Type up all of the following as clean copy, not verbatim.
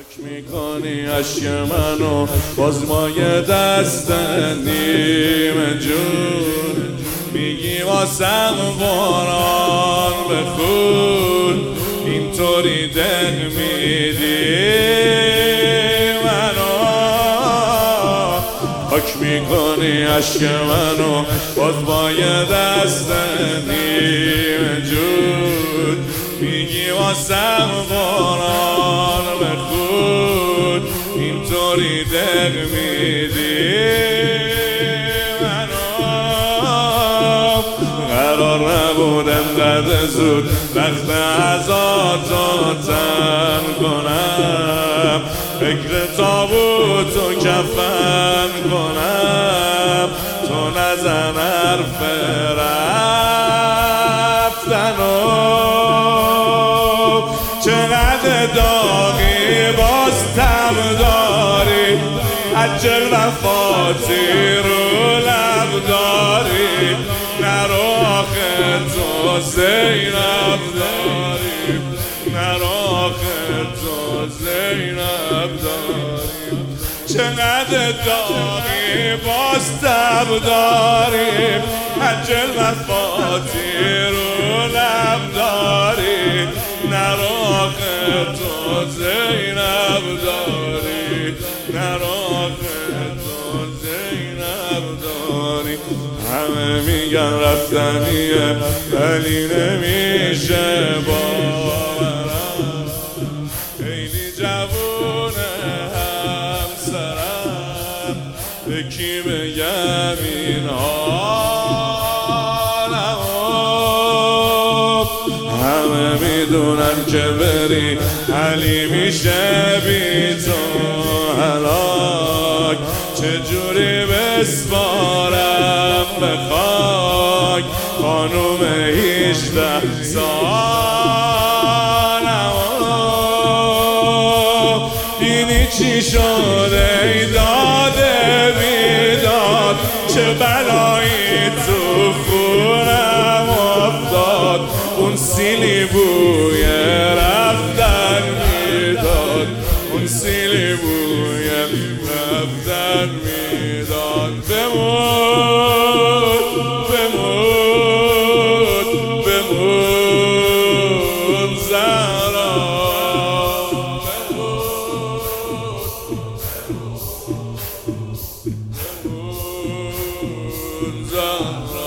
میکنی عشق منو باز مایه دست نیمه جون میگی واسم باران بخون اینطوری دل میدی منو حک میکنی عشق منو باز مایه دست نیمه جون میگی واسم باران بخون اینطوری دل میدی منو قرار نبود انقدر زود وقت عزاتو تن کنم فکر تابوت و کفن کنم تو نزن حرف رفتنو چقدر داغی باز تب داری عجل وفاتی رو لب داری نرو آخه تو زینب داری نرو آخه تو زینب داری چقدر داغی باز تب داری عجل وفاتی رو لب داری نرو آخه تو زینب داری نرو آخه تو زینب داری همه میگن رفتنیه ولی نمیشه باورم خیلی جوونه همسرم به کی بگم این همه میدونن که بری علی میشه بی تو هلاک چجوری بسپارم به خاک خانوم 18 سالم دیدی چی شده ای داده بیداد چه بلایی تو خونم افتاد اون سیلی بوی رفتن میداد اون سیلی بوی رفتن میداد بمون بمون بمون زهرا بمون زهرا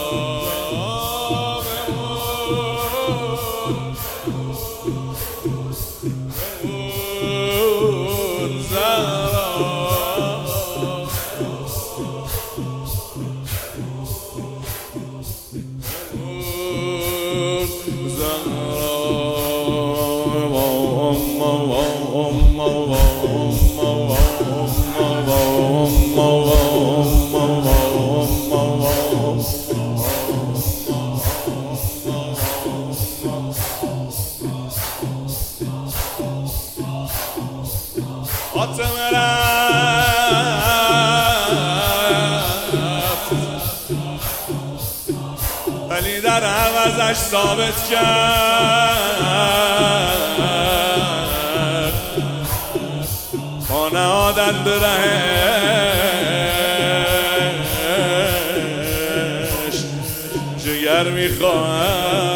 فاطمه رفت ولی در عوضش ثابت کرد خانه عادت به رهش جگر میخواهد